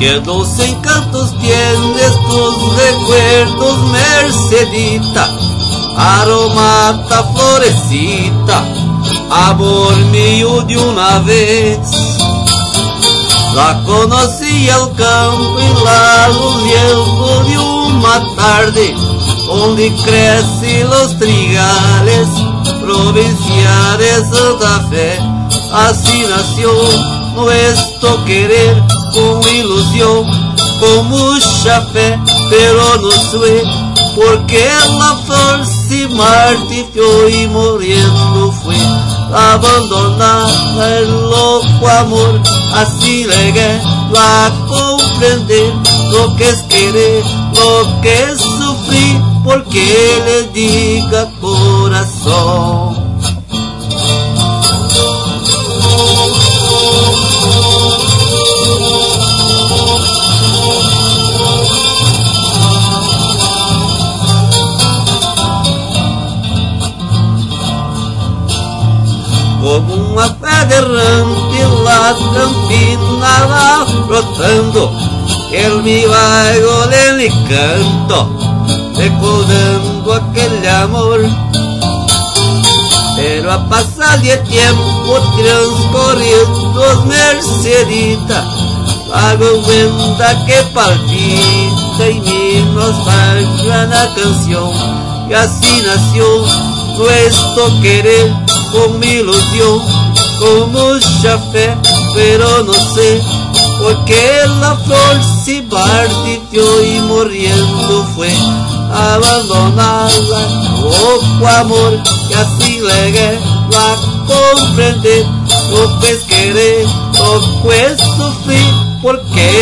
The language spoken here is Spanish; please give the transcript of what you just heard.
Qué dulce encantos tienes tus recuerdos, Mercedita, aromata florecita, amor mío de una vez. La conocí al campo y lago viejo de una tarde, donde crecen los trigales, provincia de Santa Fe. Así nació nuestro querer, con ilusión, con mucha fe, pero no sé por qué la flor se martirizó y muriendo fue. Abandonada el loco amor, así llegué a comprender lo que es querer, lo que es sufrir, porque le diga corazón. Como uma pedra errante la campina va brotando, él me va golpeando y canto, recordando aquel amor. Pero a pasar de tiempo transcorrido, Mercedita, hago cuenta que partiste y me nos falta la canción. Y así nació nuestro querer, con mi ilusión, con mucha fe, pero no sé por qué la flor se partió y muriendo fue. Abandonada, loco amor, y así llegué a comprender lo que es querer, lo que es sufrir, porque